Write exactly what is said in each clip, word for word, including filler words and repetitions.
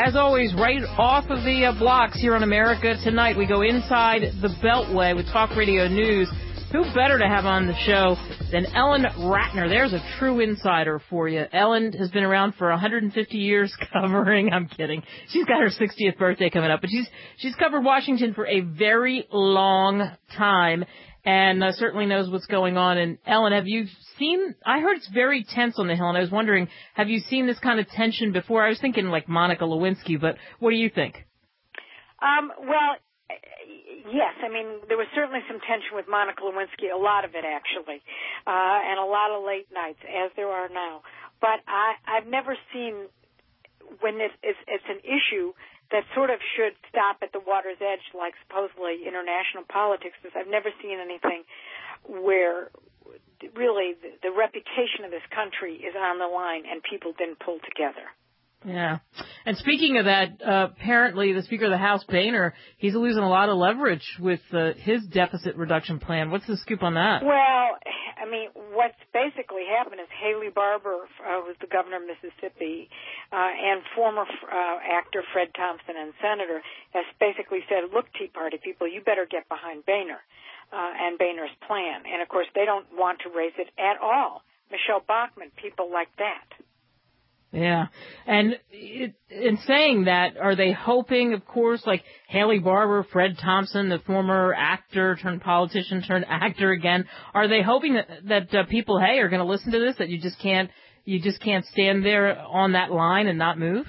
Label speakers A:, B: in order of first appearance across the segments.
A: As always, right off of the uh, blocks here on America Tonight, we go inside the Beltway with Talk Radio News. Who better to have on the show than Ellen Ratner? There's a true insider for you. Ellen has been around for one hundred fifty years covering, I'm kidding. She's got her sixtieth birthday coming up, but she's she's covered Washington for a very long time and uh, certainly knows what's going on. And Ellen, have you seen, I heard it's very tense on the Hill, and I was wondering, have you seen this kind of tension before? I was thinking like Monica Lewinsky, but what do you think?
B: Um, well, yes, I mean, there was certainly some tension with Monica Lewinsky, a lot of it actually, uh, and a lot of late nights, as there are now. But I, I've never seen, when it's, it's, it's an issue that sort of should stop at the water's edge, like supposedly international politics is, I've never seen anything where really the, the reputation of this country is on the line and people didn't pull together.
A: Yeah. And speaking of that, uh, apparently the Speaker of the House, Boehner, he's losing a lot of leverage with uh, his deficit reduction plan. What's the scoop on that?
B: Well, I mean, what's basically happened is Haley Barbour, uh, who's the governor of Mississippi, uh, and former uh, actor Fred Thompson and senator, has basically said, look, Tea Party people, you better get behind Boehner uh, and Boehner's plan. And, of course, they don't want to raise it at all. Michelle Bachmann, people like that.
A: Yeah. And it, in saying that, are they hoping, of course, like Haley Barbour, Fred Thompson, the former actor turned politician turned actor again, are they hoping that, that uh, people, hey, are going to listen to this, that you just can't, you just can't stand there on that line and not move?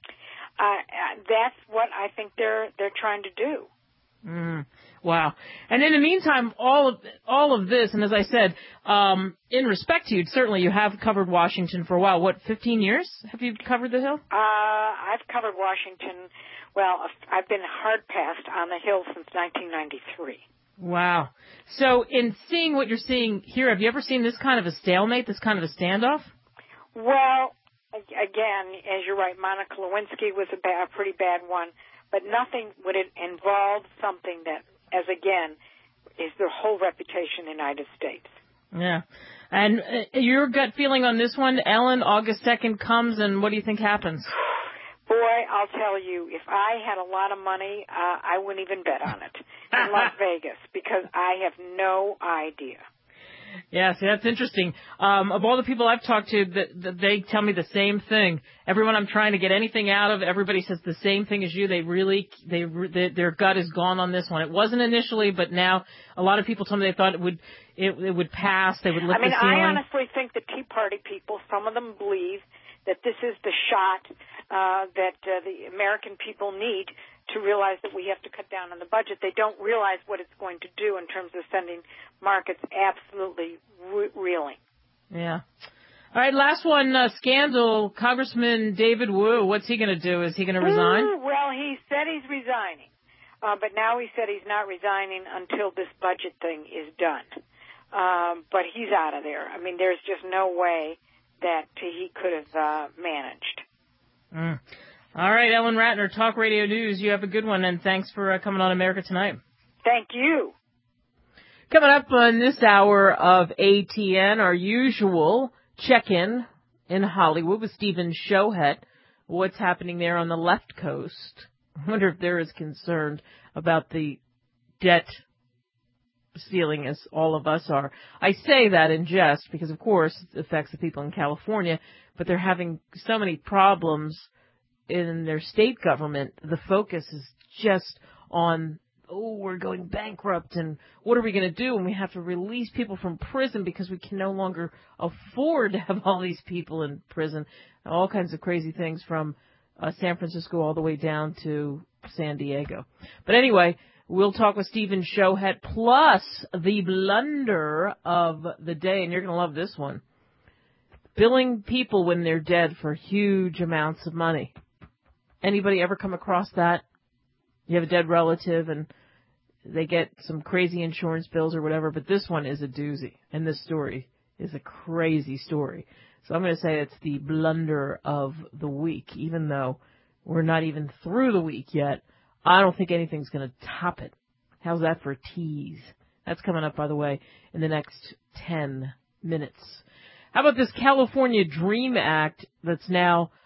B: Uh, that's what I think they're, they're trying to do.
A: Mm, wow. And in the meantime, all of all of this, and as I said, um, in respect to you, certainly you have covered Washington for a while. What, fifteen years have you covered the Hill?
B: Uh, I've covered Washington, well, I've been hard-passed on the Hill since nineteen ninety-three.
A: Wow. So in seeing what you're seeing here, have you ever seen this kind of a stalemate, this kind of a standoff?
B: Well, again, as you're right, Monica Lewinsky was a, ba- a pretty bad one. But nothing would involve something that, as again, is the whole reputation in the United States.
A: Yeah. And uh, your gut feeling on this one, Ellen, August second comes, and what do you think happens?
B: Boy, I'll tell you, if I had a lot of money, uh, I wouldn't even bet on it in Las Vegas, because I have no idea.
A: Yeah, see, that's interesting. Um, of all the people I've talked to, that, that they tell me the same thing. Everyone I'm trying to get anything out of, everybody says the same thing as you. They really, they, they their gut is gone on this one. It wasn't initially, but now a lot of people told me they thought it would, it, it would pass. They would lift
B: I mean,
A: the ceiling.
B: I honestly think the Tea Party people, some of them believe that this is the shot uh, that uh, the American people need to realize that we have to cut down on the budget. They don't realize what it's going to do in terms of sending markets absolutely re- reeling.
A: Yeah. All right, last one, uh, scandal. Congressman David Wu, what's he going to do? Is he going to resign?
B: Ooh, well, he said he's resigning, uh, but now he said he's not resigning until this budget thing is done. Um, but he's out of there. I mean, there's just no way that he could have uh, managed.
A: Mm. All right, Ellen Ratner, Talk Radio News. You have a good one, and thanks for uh, coming on America Tonight.
B: Thank you.
A: Coming up on this hour of A T N, our usual check-in in Hollywood with Stephen Shohet. What's happening there on the left coast? I wonder if they're as concerned about the debt ceiling as all of us are. I say that in jest because, of course, it affects the people in California, but they're having so many problems in their state government. The focus is just on, oh, we're going bankrupt, and what are we going to do? And we have to release people from prison because we can no longer afford to have all these people in prison. All kinds of crazy things from uh, San Francisco all the way down to San Diego. But anyway, we'll talk with Stephen Shohet, plus the blunder of the day, and you're going to love this one. Billing people when they're dead for huge amounts of money. Anybody ever come across that? You have a dead relative and they get some crazy insurance bills or whatever, but this one is a doozy, and this story is a crazy story. So I'm going to say it's the blunder of the week, even though we're not even through the week yet. I don't think anything's going to top it. How's that for a tease? That's coming up, by the way, in the next ten minutes. How about this California DREAM Act that's now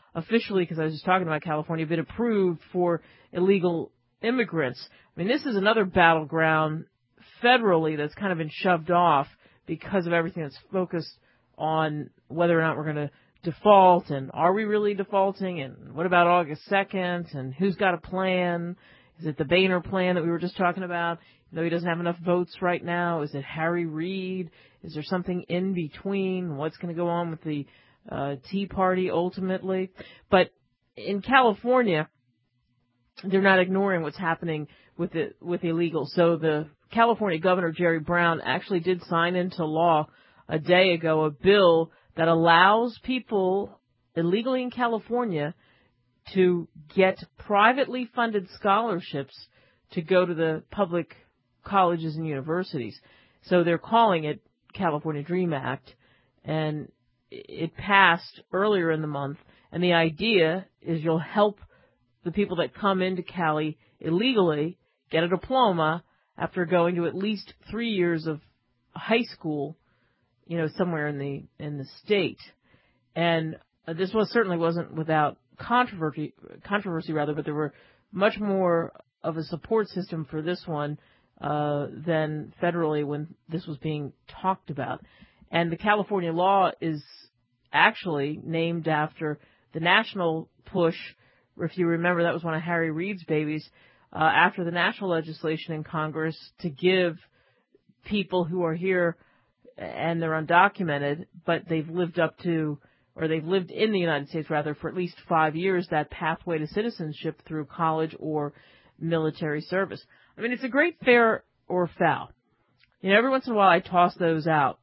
A: officially, because I was just talking about California, been approved for illegal immigrants. I mean, this is another battleground federally that's kind of been shoved off because of everything that's focused on whether or not we're going to default, and are we really defaulting, and what about August second, and who's got a plan? Is it the Boehner plan that we were just talking about? You know, he doesn't have enough votes right now. Is it Harry Reid? Is there something in between? What's going to go on with the uh, Tea Party ultimately? But in California, they're not ignoring what's happening with it, with illegal. So the California Governor Jerry Brown actually did sign into law a day ago a bill that allows people illegally in California to get privately funded scholarships to go to the public colleges and universities. So they're calling it California Dream Act, and it passed earlier in the month. And the idea is you'll help the people that come into Cali illegally get a diploma after going to at least three years of high school, you know, somewhere in the in the state. And this was certainly wasn't without controversy, controversy rather, but there were much more of a support system for this one uh, than federally when this was being talked about. And the California law is actually named after the national push. If you remember, that was one of Harry Reid's babies, uh, after the national legislation in Congress to give people who are here and they're undocumented, but they've lived up to, or they've lived in the United States, rather, for at least five years, that pathway to citizenship through college or military service. I mean, it's a great fair or foul. You know, every once in a while I toss those out.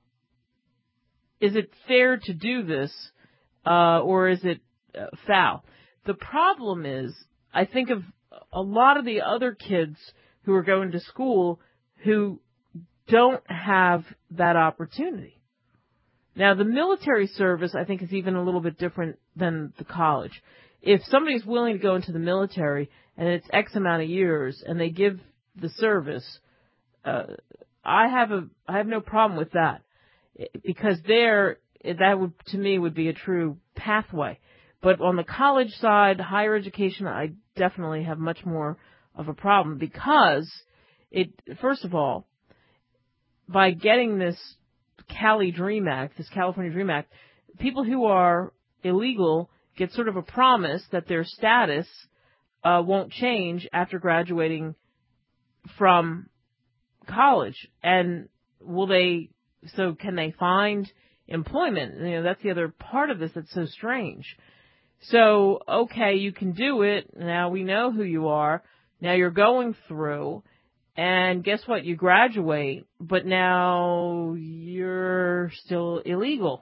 A: Is it fair to do this, uh, or is it uh, foul? The problem is, I think of a lot of the other kids who are going to school who don't have that opportunity. Now, the military service, I think, is even a little bit different than the college. If somebody's willing to go into the military and it's X amount of years and they give the service, uh, I have a I have no problem with that, because there, that would, to me, would be a true pathway. But on the college side, higher education, I definitely have much more of a problem, because it, first of all, by getting this Cali Dream Act, this California Dream Act, people who are illegal get sort of a promise that their status uh, won't change after graduating from college. And will they, so can they find employment? You know, that's the other part of this that's so strange. So, okay, you can do it. Now we know who you are. Now you're going through. And guess what? You graduate, but now you're still illegal.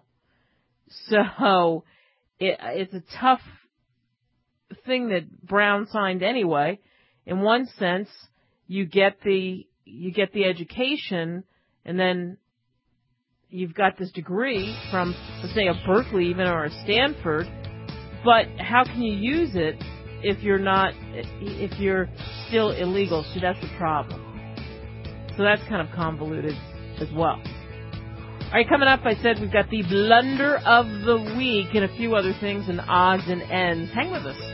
A: So it, it's a tough thing that Brown signed anyway. In one sense, you get the you get the education, and then you've got this degree from, let's say, a Berkeley even, or a Stanford. But how can you use it if you're not, if you're still illegal? So that's the problem. So that's kind of convoluted as well. All right, coming up, I said we've got the blunder of the week and a few other things and odds and ends. Hang with us.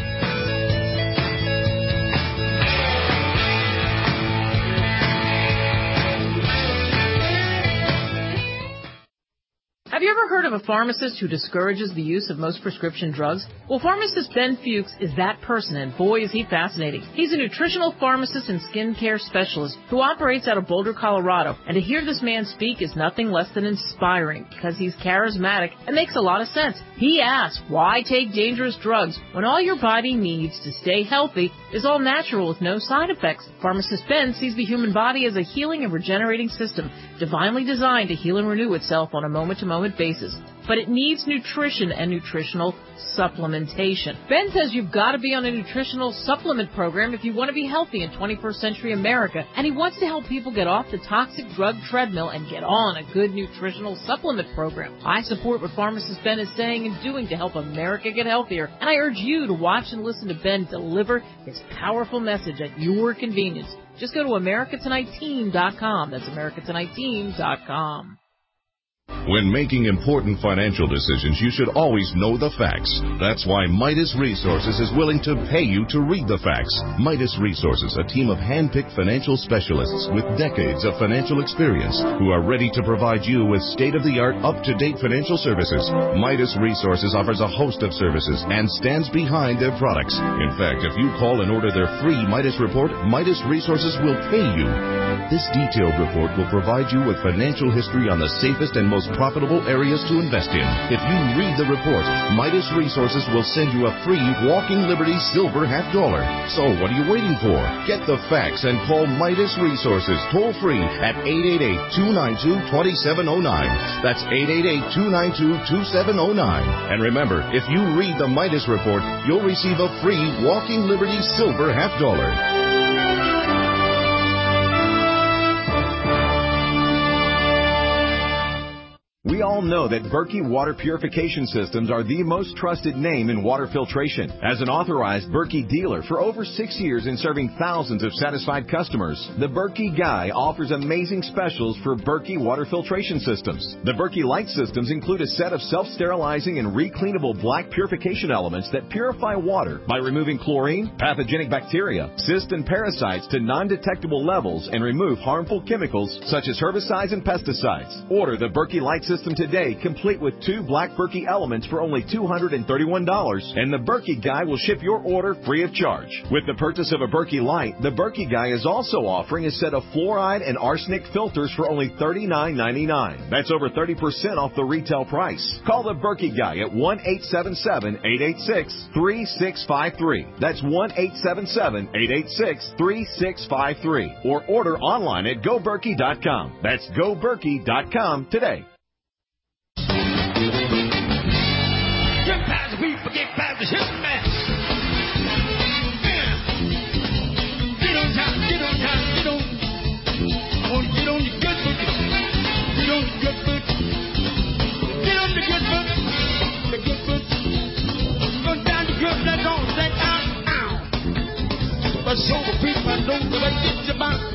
A: Have you ever heard of a pharmacist who discourages the use of most prescription drugs? Well, pharmacist Ben Fuchs is that person, and boy, is he fascinating. He's a nutritional pharmacist and skincare specialist who operates out of Boulder, Colorado. And to hear this man speak is nothing less than inspiring, because he's charismatic and makes a lot of sense. He asks, why take dangerous drugs when all your body needs to stay healthy is all natural with no side effects? Pharmacist Ben sees the human body as a healing and regenerating system, divinely designed to heal and renew itself on a moment-to-moment basis. But it needs nutrition and nutritional supplementation. Ben says you've got to be on a nutritional supplement program if you want to be healthy in twenty-first century America, and he wants to help people get off the toxic drug treadmill and get on a good nutritional supplement program. I support what pharmacist Ben is saying and doing to help America get healthier, and I urge you to watch and listen to Ben deliver his powerful message at your convenience. Just go to America Tonight Team dot com. That's America Tonight Team dot com.
C: When making important financial decisions, you should always know the facts. That's why Midas Resources is willing to pay you to read the facts. Midas Resources, a team of hand-picked financial specialists with decades of financial experience who are ready to provide you with state-of-the-art, up-to-date financial services. Midas Resources offers a host of services and stands behind their products. In fact, if you call and order their free Midas report, Midas Resources will pay you. This detailed report will provide you with financial history on the safest and most profitable areas to invest in. If you read the report, Midas Resources will send you a free Walking Liberty Silver half dollar. So what are you waiting for? Get the facts and call Midas Resources toll free at eight eight eight, two nine two, two seven zero nine. That's eight eight eight, two nine two, two seven zero nine. And remember, if you read the Midas report, you'll receive a free Walking Liberty Silver half dollar.
D: We all know that Berkey Water Purification Systems are the most trusted name in water filtration. As an authorized Berkey dealer for over six years and serving thousands of satisfied customers, the Berkey Guy offers amazing specials for Berkey Water Filtration Systems. The Berkey Light Systems include a set of self-sterilizing and recleanable black purification elements that purify water by removing chlorine, pathogenic bacteria, cysts, and parasites to non-detectable levels and remove harmful chemicals such as herbicides and pesticides. Order the Berkey Light System today, complete with two black Berkey elements for only two hundred thirty-one dollars, and the Berkey Guy will ship your order free of charge. With the purchase of a Berkey Light, the Berkey Guy is also offering a set of fluoride and arsenic filters for only thirty-nine ninety-nine. That's over thirty percent off the retail price. Call the Berkey Guy at one eight seven seven, eight eight six, three six five three. That's one eight seven seven, eight eight six, three six five three. Or order online at go berkey dot com. That's go berkey dot com today.
E: Get past the people, get past the ship, man. Get on time, get on time, get on. I want to get on your good foot. Get on the good foot. Get on the good foot. The good foot. Go down the good, let's go, let out, ow. But show the people I know that I get your mouth.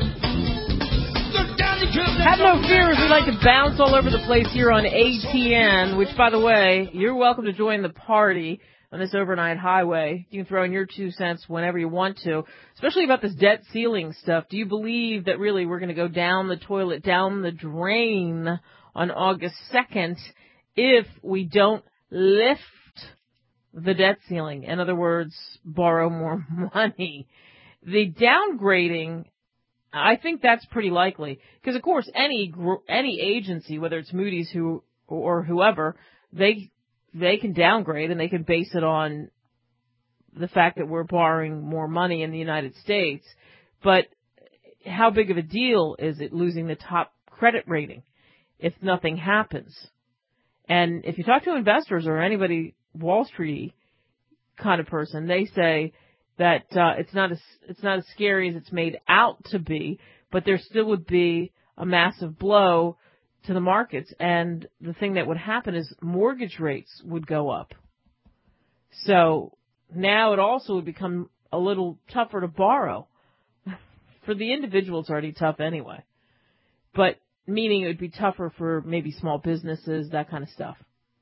A: Have no fear as we like to bounce all over the place here on A T N, which, by the way, you're welcome to join the party on this overnight highway. You can throw in your two cents whenever you want to, especially about this debt ceiling stuff. Do you believe that really we're going to go down the toilet, down the drain on August second if we don't lift the debt ceiling? In other words, borrow more money. The downgrading, I think that's pretty likely because, of course, any any agency, whether it's Moody's who or whoever, they they can downgrade and they can base it on the fact that we're borrowing more money in the United States. But how big of a deal is it losing the top credit rating if nothing happens? And if you talk to investors or anybody Wall Street kind of person, they say that uh, it's not as it's not as scary as it's made out to be, but there still would be a massive blow to the markets. And the thing that would happen is mortgage rates would go up. So now it also would become a little tougher to borrow. For the individual, it's already tough anyway. But meaning it would be tougher for maybe small businesses, that kind of stuff.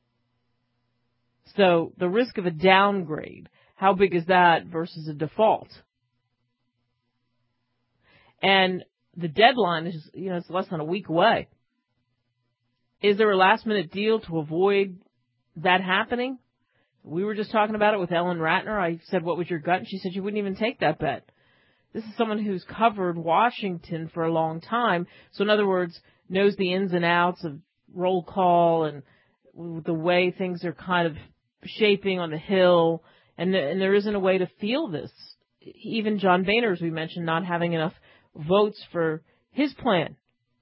A: So the risk of a downgrade, how big is that versus a default? And the deadline is, you know, it's less than a week away. Is there a last minute deal to avoid that happening? We were just talking about it with Ellen Ratner. I said, what was your gut? And she said she wouldn't even take that bet. This is someone who's covered Washington for a long time. So in other words, knows the ins and outs of roll call and the way things are kind of shaping on the Hill. And, and there isn't a way to feel this. Even John Boehner, as we mentioned, not having enough votes for his plan.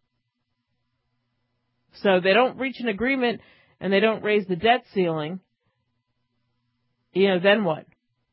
A: So they don't reach an agreement and they don't raise the debt ceiling. You know, then what?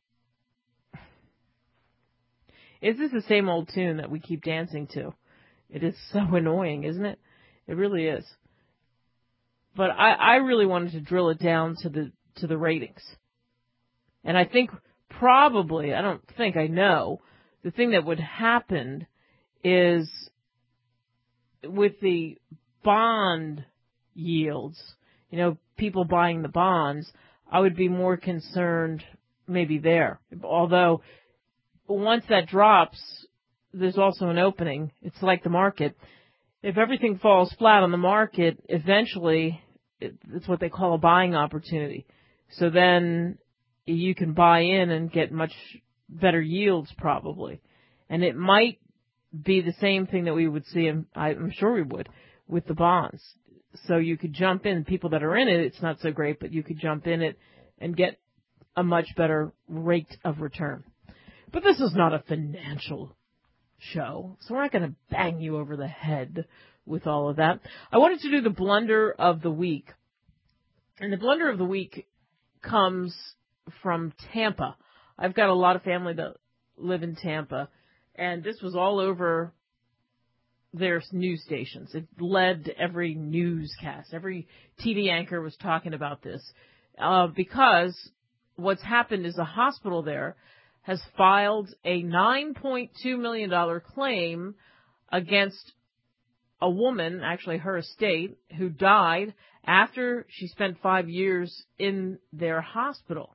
A: Is this the same old tune that we keep dancing to? It is so annoying, isn't it? It really is. But I, I really wanted to drill it down to the to the ratings. And I think probably, I don't think I know, the thing that would happen is with the bond yields. You know, people buying the bonds, I would be more concerned maybe there. Although, once that drops, there's also an opening. It's like the market. If everything falls flat on the market, eventually, it's what they call a buying opportunity. So then you can buy in and get much better yields probably. And it might be the same thing that we would see, and I'm sure we would, with the bonds. So you could jump in. People that are in it, it's not so great, but you could jump in it and get a much better rate of return. But this is not a financial show, so we're not going to bang you over the head with all of that. I wanted to do the blunder of the week. And the blunder of the week comes from Tampa. I've got a lot of family that live in Tampa, and this was all over their news stations. It led to every newscast. Every T V anchor was talking about this uh, because what's happened is a hospital there has filed a nine point two million dollars claim against a woman, actually her estate, who died after she spent five years in their hospital.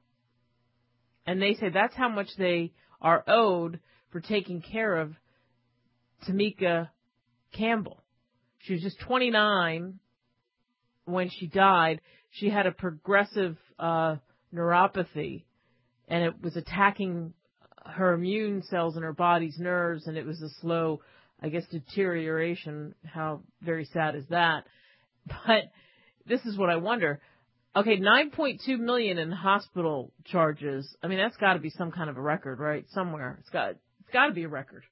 A: And they say that's how much they are owed for taking care of Tamika Campbell. She was just twenty-nine when she died. She had a progressive uh, neuropathy, and it was attacking her immune cells in her body's nerves, and it was a slow, I guess, deterioration. How very sad is that? But this is what I wonder. Okay, nine point two million dollars in hospital charges. I mean, that's got to be some kind of a record, right? Somewhere. It's got it's got to be a record.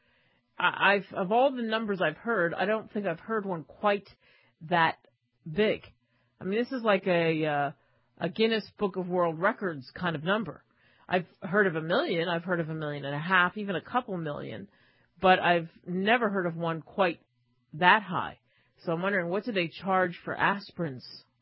A: I, I've of all the numbers I've heard, I don't think I've heard one quite that big. I mean, this is like a uh, a Guinness Book of World Records kind of number. I've heard of a million. I've heard of a million and a half, even a couple million, but I've never heard of one quite that high. So I'm wondering, what do they charge for aspirins?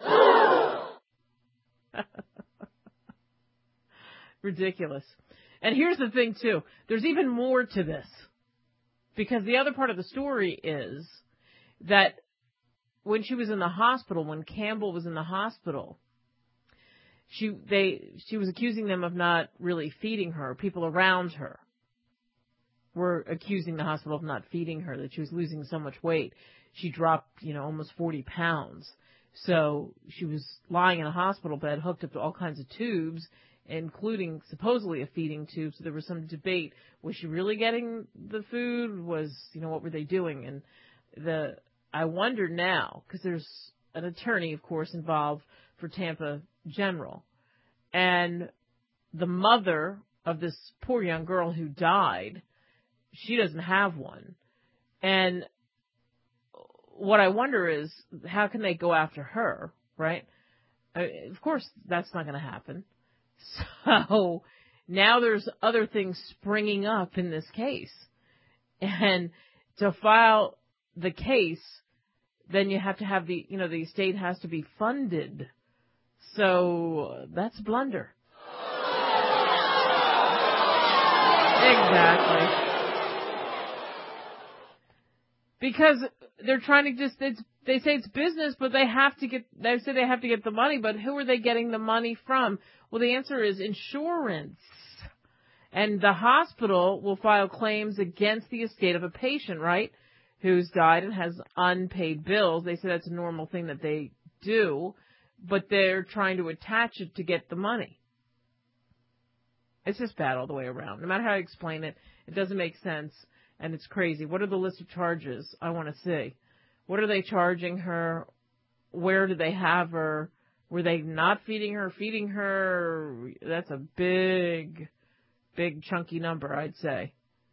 A: Ridiculous. And here's the thing, too. There's even more to this. Because the other part of the story is that when she was in the hospital, when Campbell was in the hospital, she they she was accusing them of not really feeding her. People around her were accusing the hospital of not feeding her, that she was losing so much weight. She dropped, you know, almost forty pounds. So she was lying in a hospital bed, hooked up to all kinds of tubes, including supposedly a feeding tube. So there was some debate. Was she really getting the food? Was, you know, what were they doing? And the I wonder now, because there's an attorney, of course, involved for Tampa General. And the mother of this poor young girl who died, she doesn't have one. And what I wonder is, how can they go after her, right? I, of course, that's not going to happen. So now there's other things springing up in this case. And to file the case, then you have to have the, you know, the estate has to be funded. So that's blunder. Exactly. Because they're trying to just, it's, they say it's business, but they have to get, they say they have to get the money, but who are they getting the money from? Well, the answer is insurance. And the hospital will file claims against the estate of a patient, right, who's died and has unpaid bills. They say that's a normal thing that they do, but they're trying to attach it to get the money. It's just bad all the way around. No matter how I explain it, it doesn't make sense, and it's crazy. What are the list of charges? I want to see. What are they charging her? Where do they have her? Were they not feeding her, feeding her? That's a big, big chunky number, I'd say.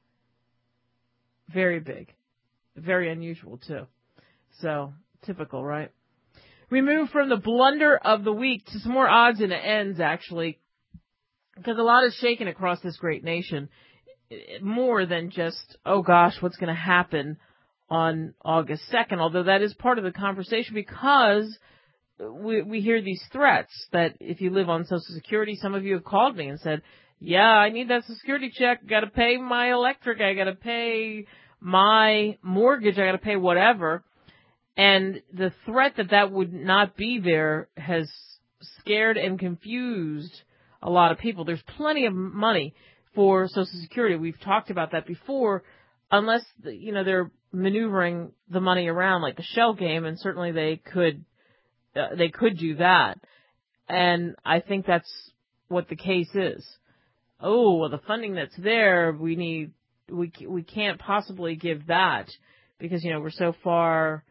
A: Very big. Very unusual, too. So, typical, right? We move from the blunder of the week to some more odds and ends, actually, because a lot is shaken across this great nation, more than just, oh gosh, what's going to happen on August second, although that is part of the conversation, because we, we hear these threats that if you live on Social Security, some of you have called me and said, yeah, I need that Social Security check, got to pay my electric, I got to pay my mortgage, I got to pay whatever. And the threat that that would not be there has scared and confused a lot of people. There's plenty of money for Social Security. We've talked about that before, unless, you know, they're maneuvering the money around like the shell game, and certainly they could, uh, they could do that. And I think that's what the case is. Oh, well, the funding that's there, we need, we, we can't possibly give that because, you know, we're so far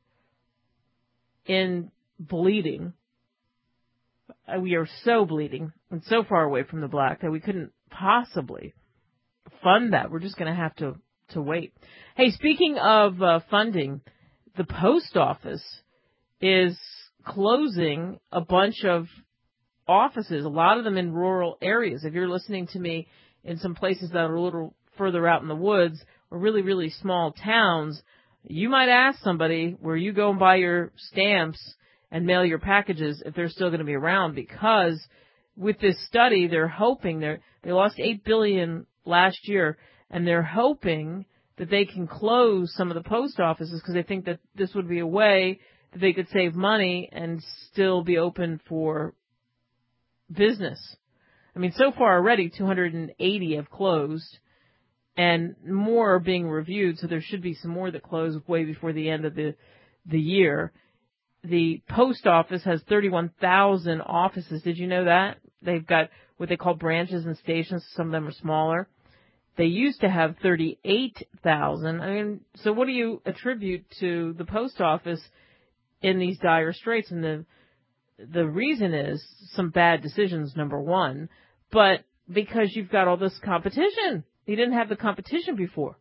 A: in bleeding. We are so bleeding and so far away from the black that we couldn't possibly fund that. We're just going to have to, to wait. Hey, speaking of uh, funding, the post office is closing a bunch of offices, a lot of them in rural areas. If you're listening to me in some places that are a little further out in the woods or really, really small towns, you might ask somebody where you go and buy your stamps and mail your packages if they're still going to be around, because with this study, they're hoping they're, they lost eight billion dollars last year, and they're hoping that they can close some of the post offices because they think that this would be a way that they could save money and still be open for business. I mean, so far already, two hundred eighty have closed, and more are being reviewed, so there should be some more that close way before the end of the the year. The post office has thirty-one thousand offices. Did you know that? They've got what they call branches and stations. Some of them are smaller. They used to have thirty-eight thousand. I mean, so what do you attribute to the post office in these dire straits? And the the reason is some bad decisions, number one, but because you've got all this competition. You didn't have the competition before.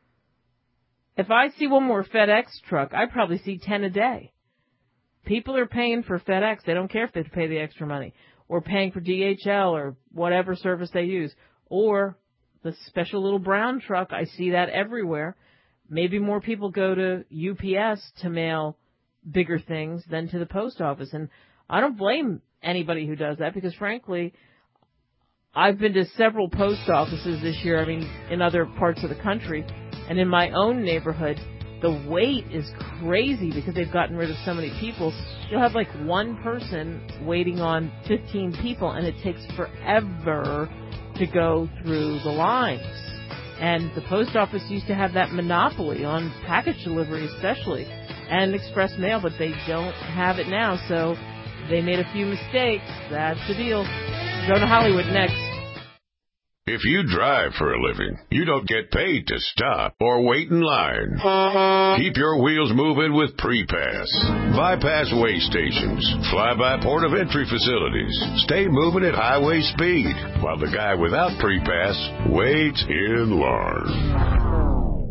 A: If I see one more FedEx truck, I probably see ten a day. People are paying for FedEx. They don't care if they pay the extra money, or paying for D H L or whatever service they use, or the special little brown truck. I see that everywhere. Maybe more people go to U P S to mail bigger things than to the post office. And I don't blame anybody who does that, because frankly, I've been to several post offices this year, I mean, in other parts of the country, and in my own neighborhood, the wait is crazy because they've gotten rid of so many people. You'll have like one person waiting on fifteen people, and it takes forever to go through the lines. And the post office used to have that monopoly on package delivery especially, and express mail, but they don't have it now, so they made a few mistakes. That's the deal. Go to Hollywood next.
F: If you drive for a living, you don't get paid to stop or wait in line. Keep your wheels moving with Pre-Pass. Bypass way stations, fly-by port of entry facilities. Stay moving at highway speed while the guy without Pre-Pass waits in line.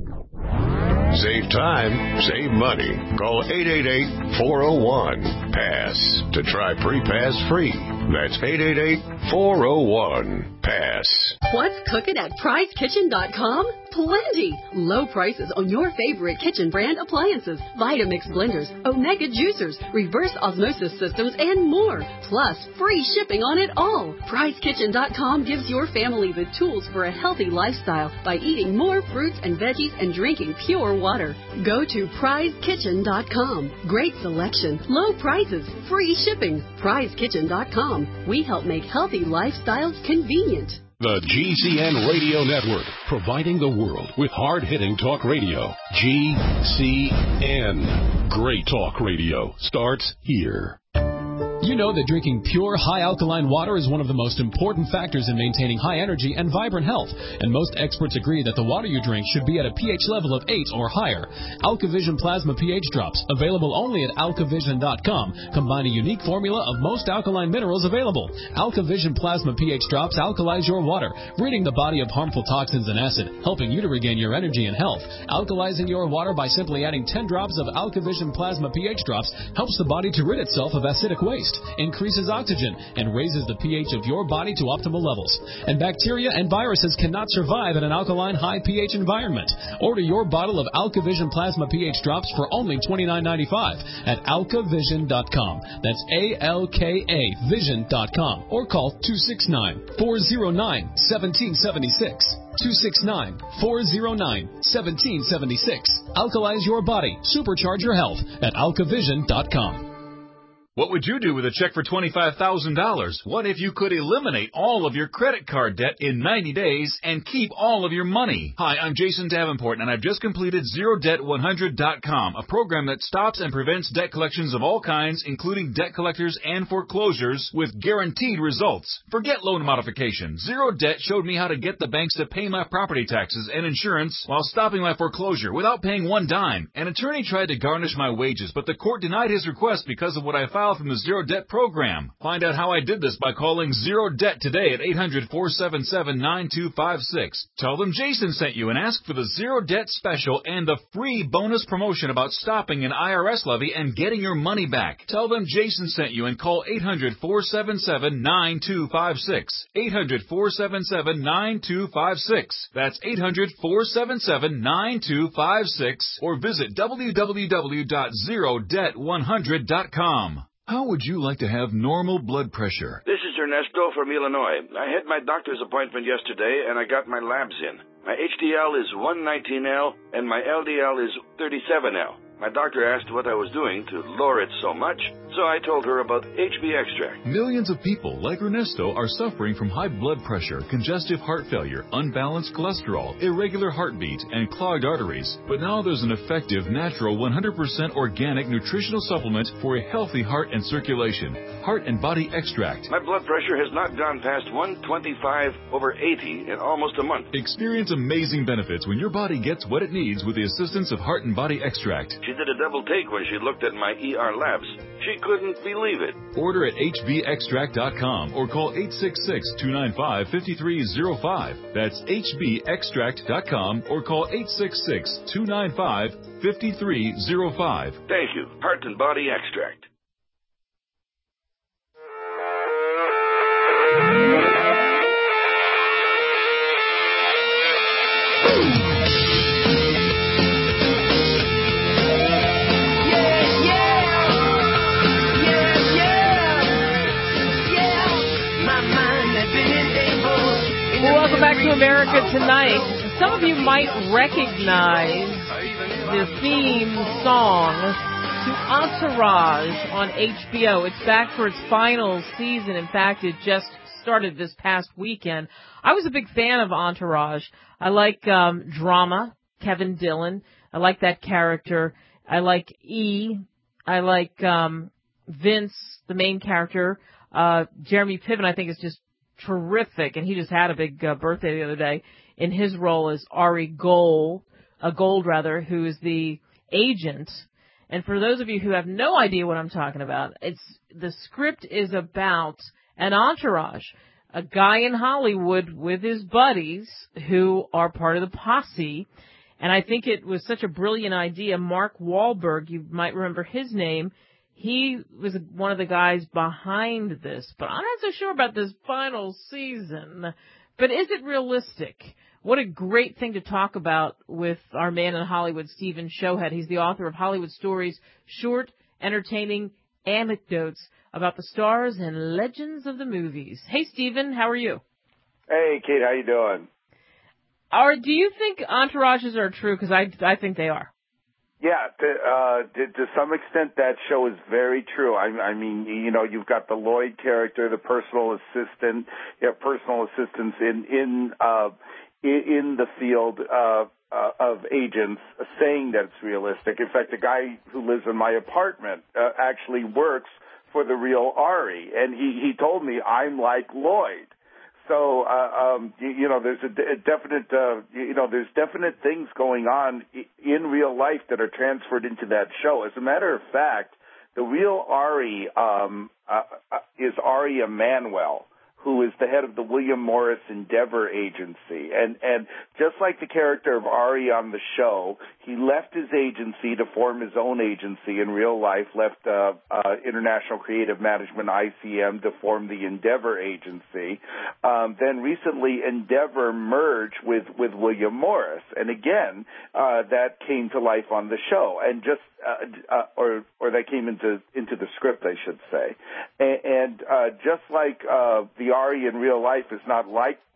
F: Save time, save money. Call eight eight eight, four oh one, PASS to try Pre-Pass free. That's eight eight eight, four oh one, PASS.
G: What's cooking at prize kitchen dot com? Plenty! Low prices on your favorite kitchen brand appliances, Vitamix blenders, Omega juicers, reverse osmosis systems, and more. Plus, free shipping on it all. prize kitchen dot com gives your family the tools for a healthy lifestyle by eating more fruits and veggies and drinking pure water. Go to prize kitchen dot com. Great selection, low prices, free shipping. prize kitchen dot com. We help make healthy lifestyles convenient.
H: The G C N Radio Network, providing the world with hard-hitting talk radio. G C N. Great talk radio starts here.
I: You know that drinking pure, high-alkaline water is one of the most important factors in maintaining high energy and vibrant health, and most experts agree that the water you drink should be at a pH level of eight or higher. AlkaVision Plasma pH Drops, available only at alkavision dot com, combine a unique formula of most alkaline minerals available. AlkaVision Plasma pH Drops alkalize your water, ridding the body of harmful toxins and acid, helping you to regain your energy and health. Alkalizing your water by simply adding ten drops of AlkaVision Plasma pH Drops helps the body to rid itself of acidic waste, increases oxygen, and raises the pH of your body to optimal levels. And bacteria and viruses cannot survive in an alkaline high pH environment. Order your bottle of AlkaVision Plasma pH Drops for only twenty-nine ninety-five at alkavision dot com. That's A L K A vision dot com. Or call two six nine, four oh nine, one seven seven six. two six nine, four zero nine, one seven seven six. Alkalize your body. Supercharge your health at alkavision dot com.
J: What would you do with a check for twenty-five thousand dollars? What if you could eliminate all of your credit card debt in ninety days and keep all of your money? Hi, I'm Jason Davenport, and I've just completed zero debt one hundred dot com, a program that stops and prevents debt collections of all kinds, including debt collectors and foreclosures, with guaranteed results. Forget loan modification. Zero Debt showed me how to get the banks to pay my property taxes and insurance while stopping my foreclosure without paying one dime. An attorney tried to garnish my wages, but the court denied his request because of what I filed from the Zero Debt program. Find out how I did this by calling Zero Debt today at eight hundred, four seven seven, nine two five six. Tell them Jason sent you and ask for the Zero Debt special and the free bonus promotion about stopping an I R S levy and getting your money back. Tell them Jason sent you and call eight hundred, four seven seven, nine two five six. eight hundred, four seven seven, nine two five six. That's eight hundred, four seven seven, nine two five six or visit w w w dot zero debt one hundred dot com. How would you like to have normal blood pressure?
K: This is Ernesto from Illinois. I had my doctor's appointment yesterday, and I got my labs in. My H D L is one nineteen L, and my L D L is thirty-seven L. My doctor asked what I was doing to lower it so much, so I told her about H B Extract.
J: Millions of people like Ernesto are suffering from high blood pressure, congestive heart failure, unbalanced cholesterol, irregular heartbeat, and clogged arteries. But now there's an effective, natural, one hundred percent organic nutritional supplement for a healthy heart and circulation. Heart and Body Extract.
K: My blood pressure has not gone past one twenty-five over eighty in almost a month.
J: Experience amazing benefits when your body gets what it needs with the assistance of Heart and Body Extract.
K: She did a double take when she looked at my E R labs. She couldn't believe it.
J: Order at h b extract dot com or call eight six six, two nine five, five three zero five. That's h b extract dot com or call eight six six, two nine five, five three zero five.
K: Thank you. Heart and Body Extract.
A: Welcome back to America Tonight. Some of you might recognize the theme song to Entourage on H B O. It's back for its final season. In fact, it just started this past weekend. I was a big fan of Entourage. I like um, drama, Kevin Dillon. I like that character. I like E. I like um, Vince, the main character. Uh, Jeremy Piven, I think, is just terrific, and he just had a big uh, birthday the other day in his role as Ari Gold, uh, Gold rather, who is the agent. And for those of you who have no idea what I'm talking about, it's the script is about an entourage, a guy in Hollywood with his buddies who are part of the posse. And I think it was such a brilliant idea. Mark Wahlberg, you might remember his name. He was one of the guys behind this, but I'm not so sure about this final season. But is it realistic? What a great thing to talk about with our man in Hollywood, Stephen Showhead. He's the author of Hollywood Stories, short, entertaining anecdotes about the stars and legends of the movies. Hey, Stephen, how are you?
L: Hey, Kate, how you doing?
A: Or do you think entourages are true? Because I, I think they are.
L: Yeah, to, uh, to, to some extent, that show is very true. I, I mean, you know, you've got the Lloyd character, the personal assistant, you have personal assistants in in uh, in the field uh, uh, of agents saying that it's realistic. In fact, the guy who lives in my apartment uh, actually works for the real Ari, and he he told me I'm like Lloyd. So, uh, um, you, you know, there's a, a definite, uh, you know, there's definite things going on in real life that are transferred into that show. As a matter of fact, the real Ari um, uh, is Ari Emanuel, who is the head of the William Morris Endeavor Agency. And, and just like the character of Ari on the show, he left his agency to form his own agency in real life, left uh, uh, International Creative Management, I C M, to form the Endeavor Agency. Um, then recently, Endeavor merged with, with William Morris. And again, uh, that came to life on the show. And just Uh, uh, or or that came into into the script, I should say, and, and uh, just like uh, the Ari in real life is not like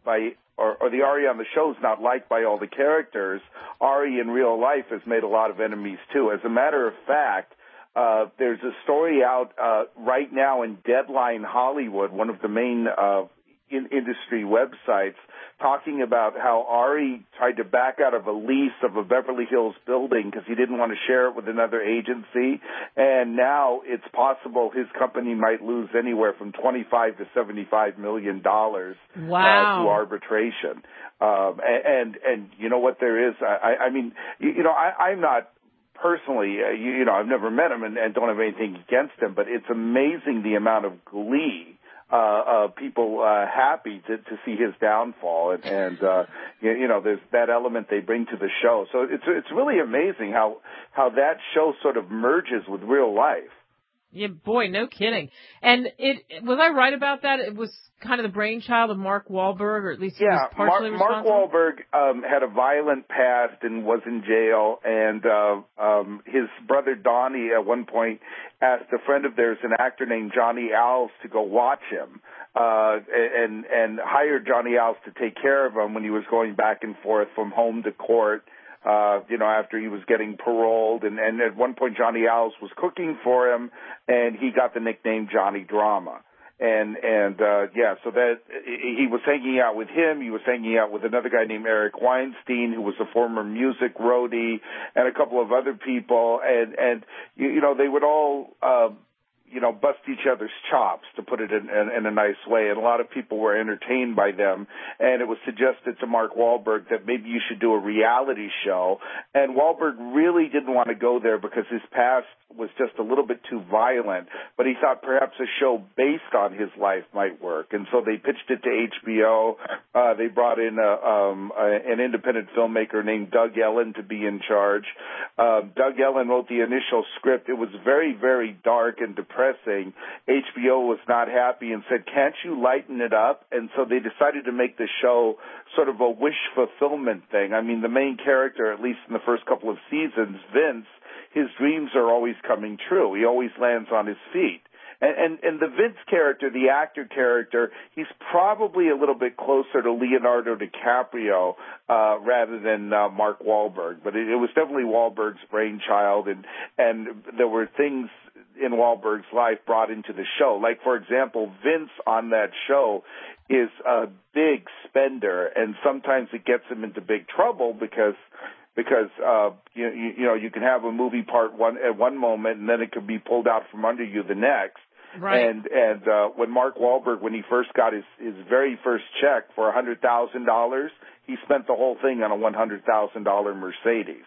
L: by, or, or the Ari on the show is not liked by all the characters, Ari in real life has made a lot of enemies too. As a matter of fact, uh, there's a story out uh, right now in Deadline Hollywood, one of the main uh, in industry websites, talking about how Ari tried to back out of a lease of a Beverly Hills building because he didn't want to share it with another agency, and now it's possible his company might lose anywhere from twenty-five to seventy-five million dollars
A: wow.
L: uh, to arbitration. Um, and, and and you know what there is? I, I mean, you, you know, I, I'm not. Personally, uh, you, you know, I've never met him and, and don't have anything against him, but it's amazing the amount of glee Uh, uh, people uh, happy to, to see his downfall, and, and uh, you, you know, there's that element they bring to the show. So it's it's really amazing how how that show sort of merges with real life.
A: Yeah, boy, no kidding. And it was I right about that? It was kind of the brainchild of Mark Wahlberg, or at least he
L: yeah,
A: was partially
L: Mark,
A: responsible?
L: Mark Wahlberg um, had a violent past and was in jail, and uh, um, his brother Donnie at one point asked a friend of theirs, an actor named Johnny Alves, to go watch him, uh, and and hired Johnny Alves to take care of him when he was going back and forth from home to court. Uh, you know, after he was getting paroled, and, and at one point Johnny Alves was cooking for him, and he got the nickname Johnny Drama. And, and, uh, yeah, so that, he was hanging out with him, he was hanging out with another guy named Eric Weinstein, who was a former music roadie, and a couple of other people, and, and, you, you know, they would all, uh, you know, bust each other's chops, to put it in, in, in a nice way. And a lot of people were entertained by them. And it was suggested to Mark Wahlberg that maybe you should do a reality show. And Wahlberg really didn't want to go there because his past was just a little bit too violent. But he thought perhaps a show based on his life might work. And so they pitched it to H B O. Uh, they brought in a, um, a, an independent filmmaker named Doug Ellen to be in charge. Uh, Doug Ellen wrote the initial script. It was very, very dark and depressing. H B O was not happy and said, can't you lighten it up? And so they decided to make the show sort of a wish fulfillment thing. I mean, the main character, at least in the first couple of seasons, Vince, his dreams are always coming true. He always lands on his feet. And, and, and the Vince character, the actor character, he's probably a little bit closer to Leonardo DiCaprio uh, rather than uh, Mark Wahlberg. But it, it was definitely Wahlberg's brainchild, and, and there were things in Wahlberg's life brought into the show. Like, for example, Vince on that show is a big spender, and sometimes it gets him into big trouble because because uh, you, you know you can have a movie part one at one moment, and then it could be pulled out from under you the next.
A: Right.
L: And and uh, when Mark Wahlberg, when he first got his his very first check for a hundred thousand dollars, he spent the whole thing on a one hundred thousand dollar Mercedes.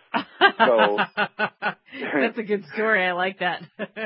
L: So
A: that's a good story. I like that.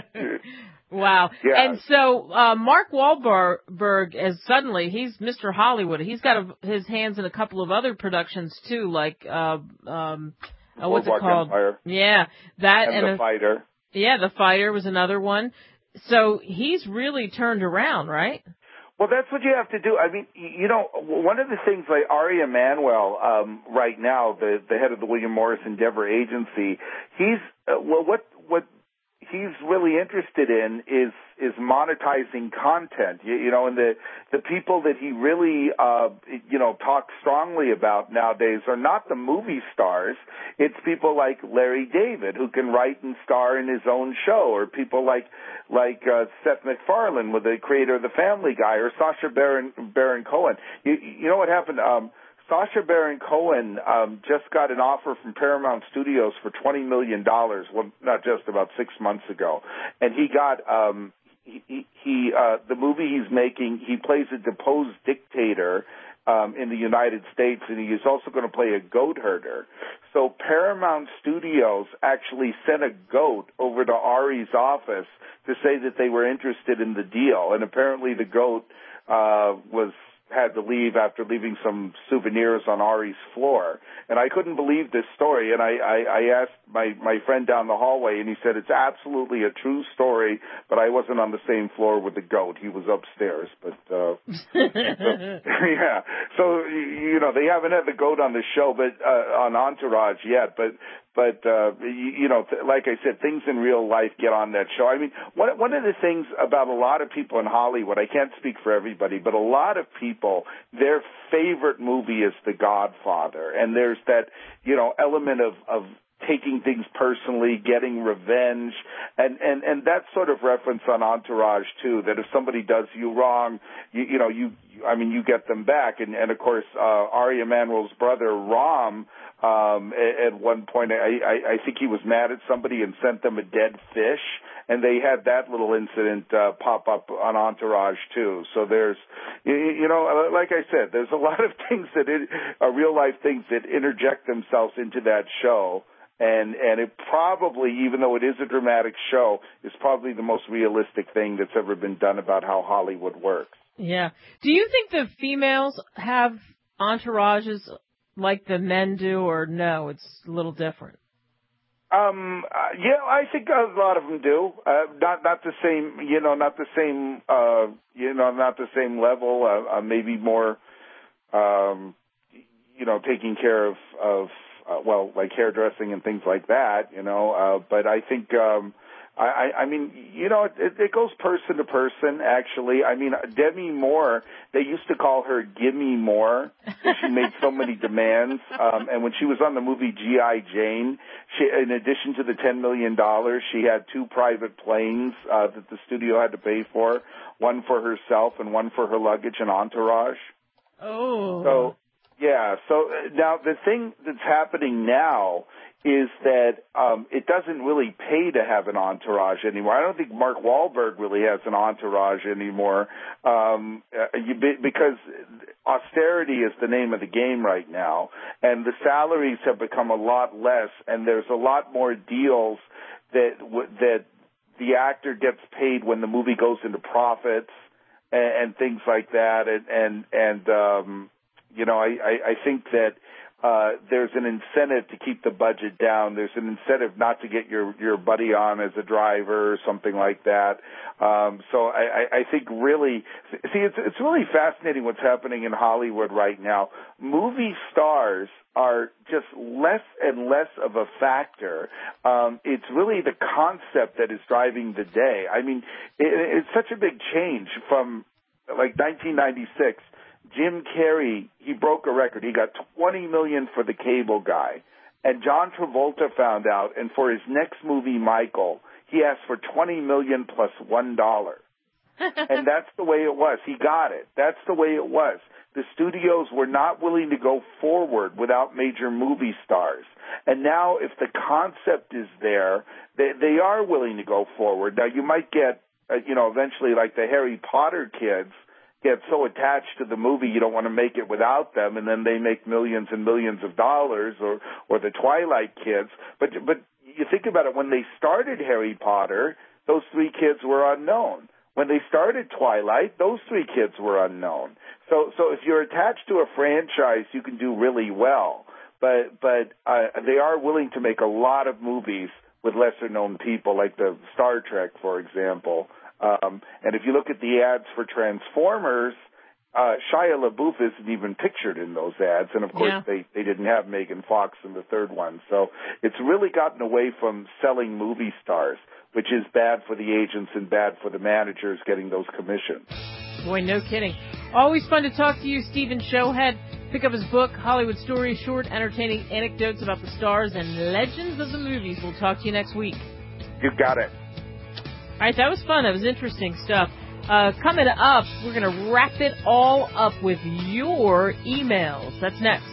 A: Wow.
L: Yeah.
A: And so uh, Mark Wahlberg, as suddenly he's Mister Hollywood. He's got a, his hands in a couple of other productions too, like uh, um, uh, what's it called?
L: Empire.
A: Yeah, that
L: and,
A: and
L: the
A: a,
L: Fighter.
A: Yeah, The Fighter was another one. So he's really turned around, right?
L: Well, that's what you have to do. I mean, you know, one of the things like Ari Emanuel, um, right now, the the head of the William Morris Endeavor Agency, he's uh, well, what what he's really interested in is is monetizing content. You, you know, and the the people that he really uh, you know talks strongly about nowadays are not the movie stars. It's people like Larry David, who can write and star in his own show, or people like like uh, Seth MacFarlane, with the creator of The Family Guy, or Sacha Baron Baron Cohen. You, you know what happened? Um, Sacha Baron Cohen um, just got an offer from Paramount Studios for twenty million dollars, well, not just about six months ago. And he got, um, he, he uh, the movie he's making, he plays a deposed dictator um, in the United States, and he is also going to play a goat herder. So Paramount Studios actually sent a goat over to Ari's office to say that they were interested in the deal. And apparently the goat uh, was... had to leave after leaving some souvenirs on Ari's floor. And I couldn't believe this story. And I, I, I asked my, my friend down the hallway, and he said, it's absolutely a true story, but I wasn't on the same floor with the goat. He was upstairs. But, uh, so, yeah. So, you know, they haven't had the goat on the show, but, uh, on Entourage yet, but, but uh, you, you know, th- like I said, things in real life get on that show. I mean, one one of the things about a lot of people in Hollywood, I can't speak for everybody, but a lot of people, their favorite movie is The Godfather, and there's that, you know, element of of taking things personally, getting revenge, and, and, and that sort of reference on Entourage, too, that if somebody does you wrong, you, you know, you, I mean, you get them back. And, and of course, uh, Ari Emanuel's brother, Ram, um, at, at one point, I, I, I think he was mad at somebody and sent them a dead fish, and they had that little incident uh, pop up on Entourage, too. So there's, you, you know, like I said, there's a lot of things that, it, uh, real-life things that interject themselves into that show. And and it probably, even though it is a dramatic show, is probably the most realistic thing that's ever been done about how Hollywood works.
A: Yeah. Do you think the females have entourages like the men do, or no, it's a little different?
L: Um, uh, yeah, I think a lot of them do. Uh, not not the same, you know, not the same, uh, you know, not the same level. Uh, uh, maybe more, um, you know, taking care of of. Uh, well, like hairdressing and things like that, you know. Uh, but I think, um, I, I mean, you know, it, it goes person to person, actually. I mean, Demi Moore, they used to call her Gimme More. She made so many demands. Um, and when she was on the movie G I. Jane, she, in addition to the ten million dollars, she had two private planes uh, that the studio had to pay for, one for herself and one for her luggage and entourage.
A: Oh.
L: So, yeah, so now the thing that's happening now is that um, it doesn't really pay to have an entourage anymore. I don't think Mark Wahlberg really has an entourage anymore um, you, because austerity is the name of the game right now, and the salaries have become a lot less, and there's a lot more deals that that the actor gets paid when the movie goes into profits and, and things like that, and and and um, you know, I, I, I think that uh, there's an incentive to keep the budget down. There's an incentive not to get your, your buddy on as a driver or something like that. Um, so I, I think really, see, it's, it's really fascinating what's happening in Hollywood right now. Movie stars are just less and less of a factor. Um, it's really the concept that is driving the day. I mean, it, it's such a big change from like nineteen ninety-six. Jim Carrey, he broke a record. He got twenty million dollars for The Cable Guy. And John Travolta found out, and for his next movie, Michael, he asked for twenty million dollars plus one dollar. And that's the way it was. He got it. That's the way it was. The studios were not willing to go forward without major movie stars. And now if the concept is there, they, they are willing to go forward. Now, you might get, uh, you know, eventually like the Harry Potter kids, get so attached to the movie you don't want to make it without them, and then they make millions and millions of dollars, or or the Twilight kids. But but you think about it, when they started Harry Potter, those three kids were unknown. When they started Twilight, those three kids were unknown. So so if you're attached to a franchise, you can do really well. But but uh, they are willing to make a lot of movies with lesser-known people, like the Star Trek, for example. Um, and if you look at the ads for Transformers, uh, Shia LaBeouf isn't even pictured in those ads. And, of course, yeah. they, they didn't have Megan Fox in the third one. So it's really gotten away from selling movie stars, which is bad for the agents and bad for the managers getting those commissions.
A: Boy, no kidding. Always fun to talk to you, Stephen Showhead. Pick up his book, Hollywood Stories, short, entertaining anecdotes about the stars and legends of the movies. We'll talk to you next week.
L: You got it.
A: All right, that was fun. That was interesting stuff. Uh, coming up, we're going to wrap it all up with your emails. That's next.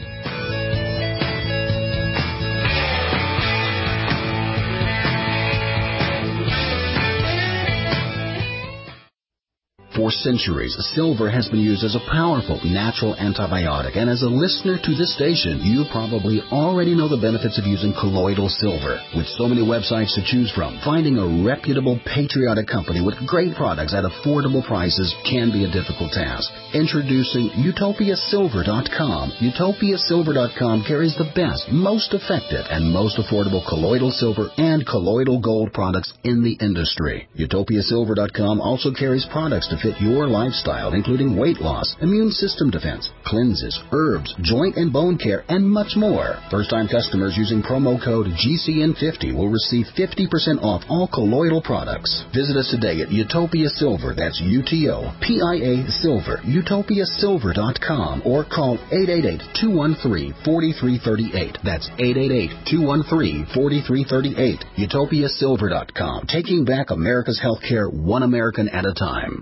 M: For centuries, silver has been used as a powerful natural antibiotic, and as a listener to this station, you probably already know the benefits of using colloidal silver. With so many websites to choose from, finding a reputable, patriotic company with great products at affordable prices can be a difficult task. Introducing Utopia Silver dot com. Utopia Silver dot com carries the best, most effective, and most affordable colloidal silver and colloidal gold products in the industry. Utopia Silver dot com also carries products to fit fit your lifestyle, including weight loss, immune system defense, cleanses, herbs, joint and bone care, and much more. First-time customers using promo code G C N fifty will receive fifty percent off all colloidal products. Visit us today at Utopia Silver, that's U T O P I A Silver, utopia silver dot com, or call eight eight eight, two one three, four three three eight. That's eight eight eight, two one three, four three three eight. utopia silver dot com. Taking back America's healthcare one American at a time.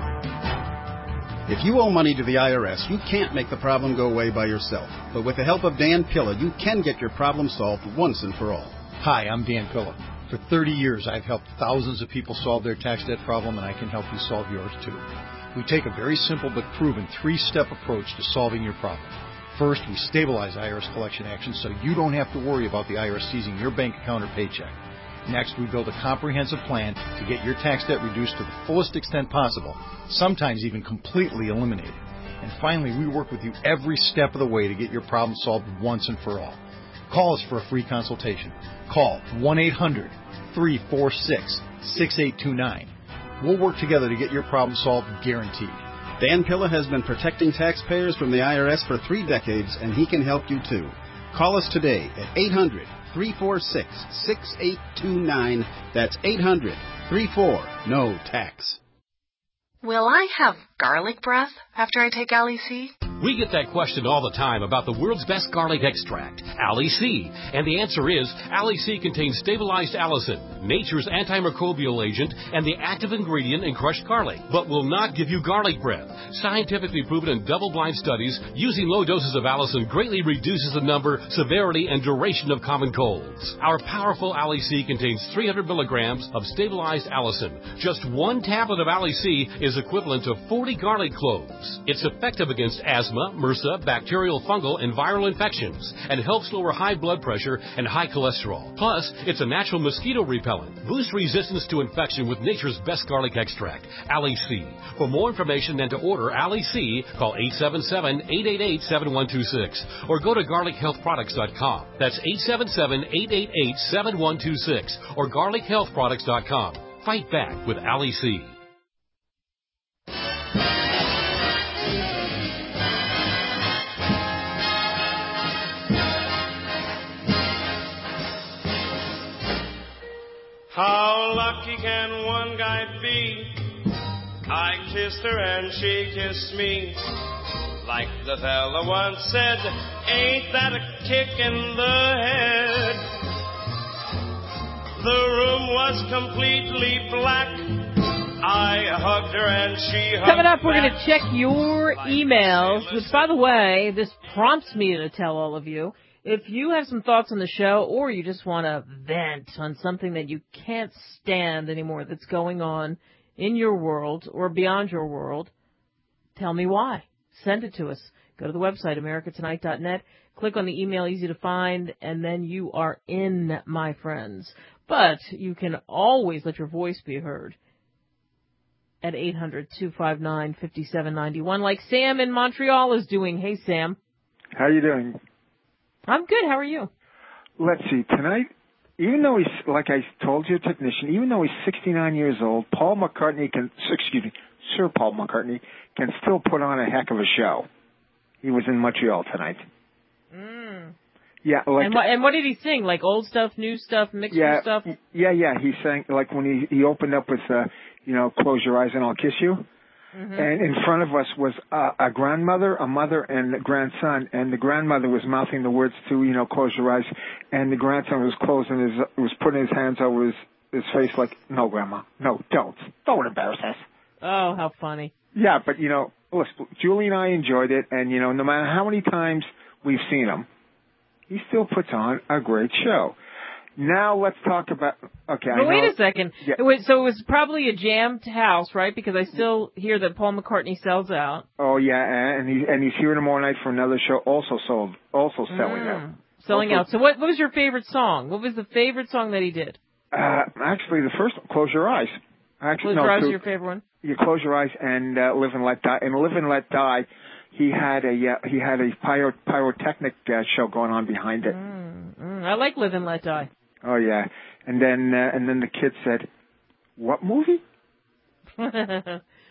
N: If you owe money to the I R S, you can't make the problem go away by yourself. But with the help of Dan Pilla, you can get your problem solved once and for all.
O: Hi, I'm Dan Pilla. For thirty years, I've helped thousands of people solve their tax debt problem, and I can help you solve yours too. We take a very simple but proven three-step approach to solving your problem. First, we stabilize I R S collection actions so you don't have to worry about the I R S seizing your bank account or paycheck. Next, we build a comprehensive plan to get your tax debt reduced to the fullest extent possible, sometimes even completely eliminated. And finally, we work with you every step of the way to get your problem solved once and for all. Call us for a free consultation. Call one eight hundred, three four six, six eight two nine. We'll work together to get your problem solved, guaranteed.
N: Dan Pilla has been protecting taxpayers from the I R S for three decades, and he can help you too. Call us today at eight hundred, three four six, six eight two nine. That's eight hundred, three four, N O tax.
P: Will I have garlic breath after I take Ali C?
H: We get that question all the time about the world's best garlic extract, Ali C. And the answer is, Ali C contains stabilized allicin, nature's antimicrobial agent, and the active ingredient in crushed garlic, but will not give you garlic breath. Scientifically proven in double-blind studies, using low doses of allicin greatly reduces the number, severity, and duration of common colds. Our powerful Ali C contains three hundred milligrams of stabilized allicin. Just one tablet of Ali C is equivalent to forty garlic cloves. It's effective against asthma, MRSA, bacterial, fungal, and viral infections, and helps lower high blood pressure and high cholesterol. Plus, it's a natural mosquito repellent. Boost resistance to infection with nature's best garlic extract, Ali C. For more information and to order Ali C, call eight seven seven, eight eight eight, seven one two six or go to garlic health products dot com. That's eight seven seven, eight eight eight, seven one two six or garlic health products dot com. Fight back with Ali C.
Q: How lucky can one guy be? I kissed her and she kissed me. Like the fella once said, ain't that a kick in the head? The room was completely black. I hugged her and she hugged
A: Coming up, we're
Q: back.
A: going to check your emails, which, by the way, this prompts me to tell all of you. If you have some thoughts on the show or you just want to vent on something that you can't stand anymore that's going on in your world or beyond your world, tell me why. Send it to us. Go to the website, america tonight dot net. Click on the email, easy to find, and then you are in, my friends. But you can always let your voice be heard at eight hundred, two five nine, five seven nine one, like Sam in Montreal is doing. Hey, Sam.
R: How you doing?
A: I'm good. How are you?
R: Let's see. Tonight, even though he's, like I told your technician, even though he's sixty-nine years old, Paul McCartney can, excuse me, Sir Paul McCartney can still put on a heck of a show. He was in Montreal tonight.
A: Mm.
R: Yeah. Like,
A: and, what, and what did he sing? Like old stuff, new stuff, mixed
R: yeah,
A: stuff?
R: Yeah, yeah. He sang, like when he, he opened up with, uh, you know, Close Your Eyes and I'll Kiss You. Mm-hmm. And in front of us was uh, a grandmother, a mother, and a grandson. And the grandmother was mouthing the words to, you know, close your eyes. And the grandson was closing his, was putting his hands over his, his face like, no, Grandma, no, don't. Don't embarrass us.
A: Oh, how funny.
R: Yeah, but, you know, listen, Julie and I enjoyed it. And, you know, no matter how many times we've seen him, he still puts on a great show. Now let's talk about. Okay.
A: But
R: I
A: wait
R: know,
A: a second.
R: Yeah.
A: It was, so it was probably a jammed house, right? Because I still hear that Paul McCartney sells out.
R: Oh yeah, and he and he's here tomorrow night for another show. Also sold, also selling
A: mm.
R: out.
A: Selling
R: also,
A: out. So what, what was your favorite song? What was the favorite song that he did?
R: Uh, actually, the first one, Close Your Eyes. Actually,
A: Close
R: no,
A: Your Eyes
R: to,
A: was your favorite one.
R: You Close Your Eyes and uh, Live and Let Die. And Live and Let Die, he had a uh, he had a pyro, pyrotechnic uh, show going on behind it.
A: Mm. Mm. I like Live and Let Die.
R: Oh yeah, and then uh, and then the kid said, "What movie?"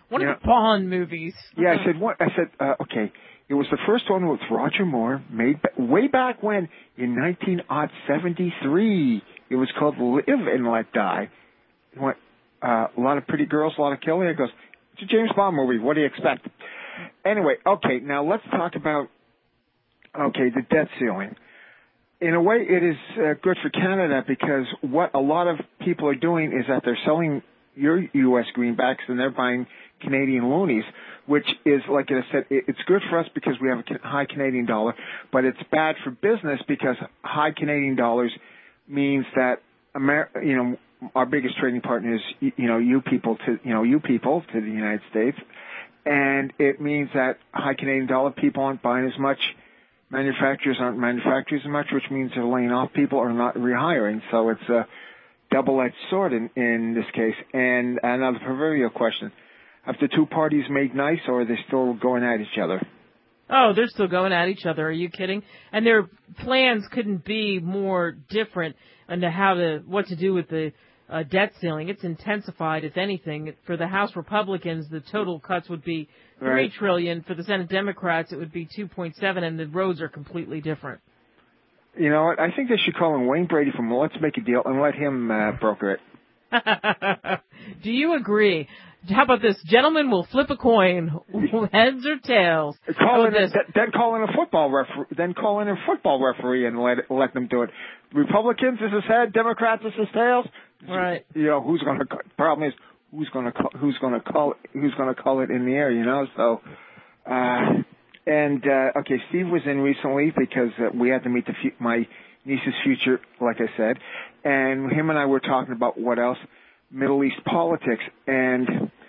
A: One
R: you
A: of the Bond movies.
R: Yeah, I said, what? I said, uh, okay, it was the first one with Roger Moore, made ba- way back when, in nineteen seventy-three. It was called Live and Let Die. He went, uh, a lot of pretty girls, a lot of killing. He goes, it's a James Bond movie. What do you expect? Anyway, okay, now let's talk about, okay, the debt ceiling. In a way, it is uh, good for Canada because what a lot of people are doing is that they're selling your U S greenbacks and they're buying Canadian loonies, which is, like I said, it's good for us because we have a high Canadian dollar, but it's bad for business because high Canadian dollars means that Amer- you know, our biggest trading partner is, you know, you people to, you know, you people to the United States. And it means that high Canadian dollar people aren't buying as much, manufacturers aren't manufacturing as much, which means they're laying off people or not rehiring. So it's a double-edged sword in, in this case. And another proverbial question. Have the two parties made nice or are they still going at each other?
A: Oh, they're still going at each other. Are you kidding? And their plans couldn't be more different into how to, what to do with the uh, debt ceiling. It's intensified, if anything. For the House Republicans, the total cuts would be three
R: Right.
A: trillion. For the Senate Democrats, it would be two point seven, and the roads are completely different.
R: You know what? I think they should call in Wayne Brady from Let's Make a Deal and let him uh, broker it.
A: Do you agree? How about this? Gentlemen will flip a coin, heads or tails.
R: Call in,
A: this?
R: th- then call in a football referee. Then call in a football referee and let let them do it. Republicans, this is head. Democrats, this is tails.
A: Right.
R: You know who's going to? Problem is who's going to who's going to call who's going to call it in the air. You know. So, uh, and uh, okay, Steve was in recently because uh, we had to meet the fu- my niece's future, like I said, and him and I were talking about what else. Middle East politics, and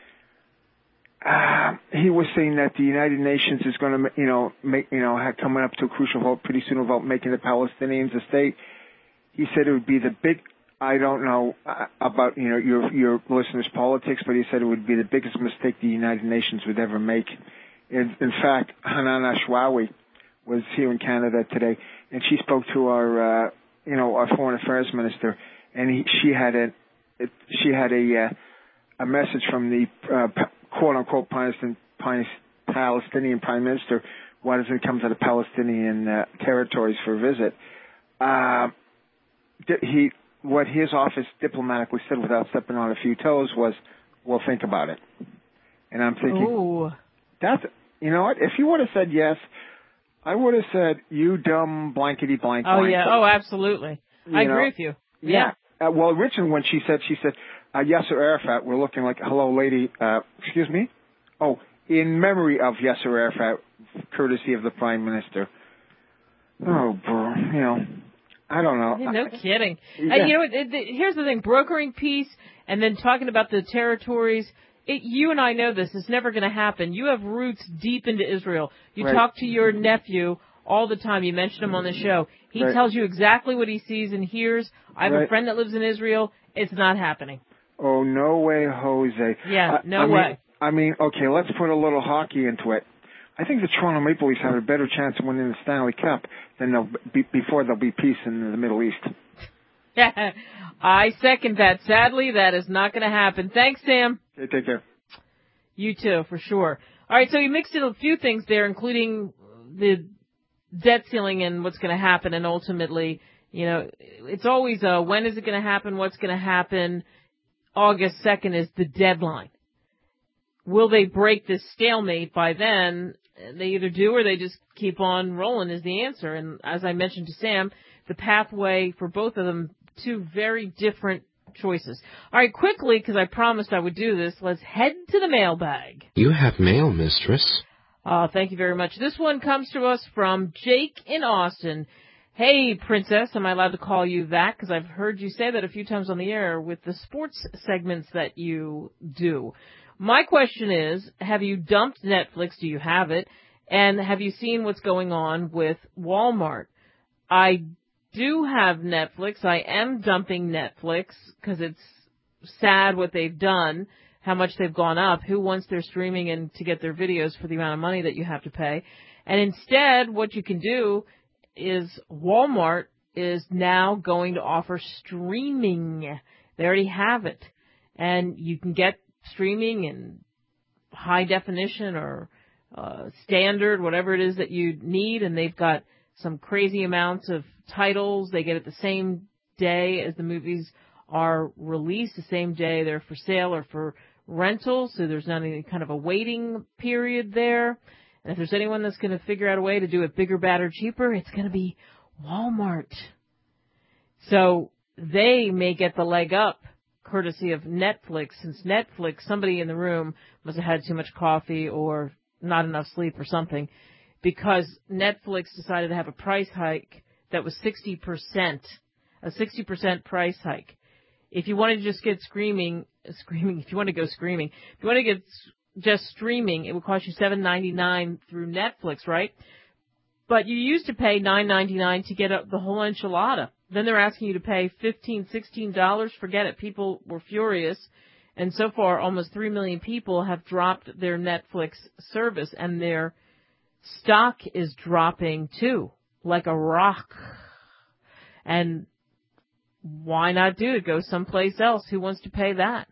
R: uh, he was saying that the United Nations is going to, you know, make, you know, have coming up to a crucial vote pretty soon about making the Palestinians a state. He said it would be the big, I don't know uh, about, you know, your your listeners' politics, but he said it would be the biggest mistake the United Nations would ever make. In, in fact, Hanan Ashwawi was here in Canada today, and she spoke to our, uh, you know, our foreign affairs minister, and he, she had a It, she had a uh, a message from the uh, quote unquote Palestinian, Palestinian Prime Minister why doesn't come to the Palestinian uh, territories for a visit. Uh, he what his office diplomatically said without stepping on a few toes was, "Well, think about it." And I'm thinking,
A: Ooh.
R: that's you know what? If you would have said yes, I would have said you dumb blankety blank.
A: Oh
R: blank.
A: yeah. Oh, absolutely.
R: You
A: I
R: know?
A: agree with you.
R: Yeah.
A: Yeah.
R: Uh, well, originally when she said, she said, uh, Yasser Arafat, we're looking like, hello, lady, uh, excuse me? Oh, in memory of Yasser Arafat, courtesy of the Prime Minister. Oh, bro, you know, I don't know.
A: Yeah, no kidding.
R: Yeah.
A: And you know, it, it, here's the thing, brokering peace and then talking about the territories, it, you and I know this, it's never going to happen. You have roots deep into Israel. You
R: Right.
A: talk to your nephew all the time. You mentioned him on the show. He
R: Right.
A: tells you exactly what he sees and hears. I have
R: Right.
A: a friend that lives in Israel. It's not happening.
R: Oh, no way, Jose.
A: Yeah,
R: Uh,
A: no
R: I mean,
A: way.
R: I mean, okay, let's put a little hockey into it. I think the Toronto Maple Leafs have a better chance of winning the Stanley Cup than they'll be, before there'll be peace in the Middle East.
A: I second that. Sadly, that is not going to happen. Thanks, Sam.
R: Okay, take care.
A: You too, for sure. All right, so you mixed in a few things there, including the debt ceiling and what's going to happen, and ultimately, you know, it's always uh, when is it going to happen, what's going to happen. August second is the deadline. Will they break this stalemate by then? They either do or they just keep on rolling is the answer. And as I mentioned to Sam, the pathway for both of them, two very different choices. All right, quickly, because I promised I would do this, let's head to the mailbag.
S: You have mail, mistress.
A: Uh, thank you very much. This one comes to us from Jake in Austin. Hey, Princess, am I allowed to call you that? Because I've heard you say that a few times on the air with the sports segments that you do. My question is, have you dumped Netflix? Do you have it? And have you seen what's going on with Walmart? I do have Netflix. I am dumping Netflix because it's sad what they've done, how much they've gone up. Who wants their streaming and to get their videos for the amount of money that you have to pay? And instead, what you can do is Walmart is now going to offer streaming. They already have it. And you can get streaming in high definition or uh, standard, whatever it is that you need, and they've got some crazy amounts of titles. They get it the same day as the movies are released, the same day they're for sale or for rental, so there's not any kind of a waiting period there. And if there's anyone that's going to figure out a way to do it bigger, badder, cheaper, it's going to be Walmart. So they may get the leg up courtesy of Netflix, since Netflix, somebody in the room must have had too much coffee or not enough sleep or something, because Netflix decided to have a price hike that was sixty percent, a sixty percent price hike. If you want to just get screaming, screaming, if you want to go screaming, if you want to get just streaming, it would cost you seven ninety-nine through Netflix, right? But you used to pay nine ninety-nine to get a, the whole enchilada. Then they're asking you to pay fifteen, sixteen dollars. Forget it. People were furious. And so far, almost three million people have dropped their Netflix service, and their stock is dropping too, like a rock. And why not do it? Go someplace else. Who wants to pay that?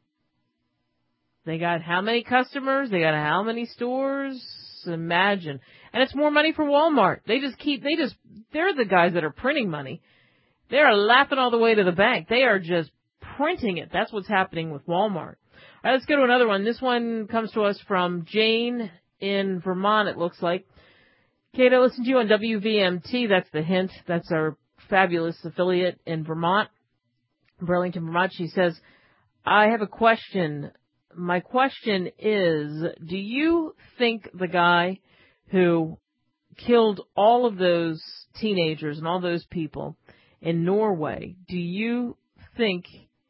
A: They got how many customers? They got how many stores? Imagine. And it's more money for Walmart. They just keep, they just, they're the guys that are printing money. They are laughing all the way to the bank. They are just printing it. That's what's happening with Walmart. All right, let's go to another one. This one comes to us from Jane in Vermont, it looks like. Kate, I listen to you on W V M T. That's the hint. That's our fabulous affiliate in Vermont, Burlington, Vermont. She says, I have a question. My question is, do you think the guy who killed all of those teenagers and all those people in Norway, do you think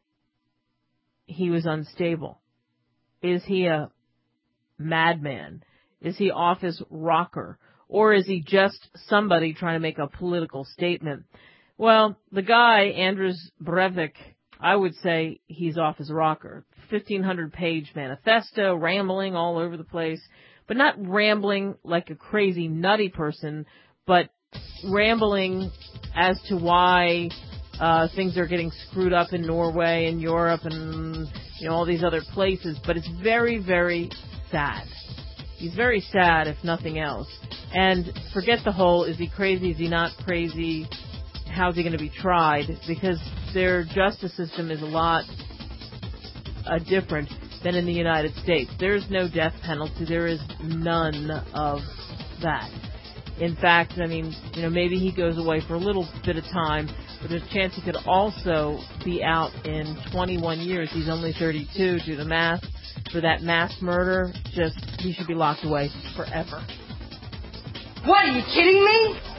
A: he was unstable? Is he a madman? Is he off his rocker? Or is he just somebody trying to make a political statement? Well, the guy, Anders Breivik, I would say he's off his rocker. fifteen hundred page manifesto, rambling all over the place, but not rambling like a crazy nutty person, but rambling as to why uh things are getting screwed up in Norway and Europe and, you know, all these other places. But it's very, very sad. He's very sad, if nothing else. And forget the whole, is he crazy, is he not crazy, how's he going to be tried? Because their justice system is a lot uh, different than in the United States. There's no death penalty. There is none of that. In fact, I mean, you know, maybe he goes away for a little bit of time, but there's a chance he could also be out in twenty-one years. He's only thirty-two. Do the math. For that mass murder, just, he should be locked away forever.
T: What, are you kidding me?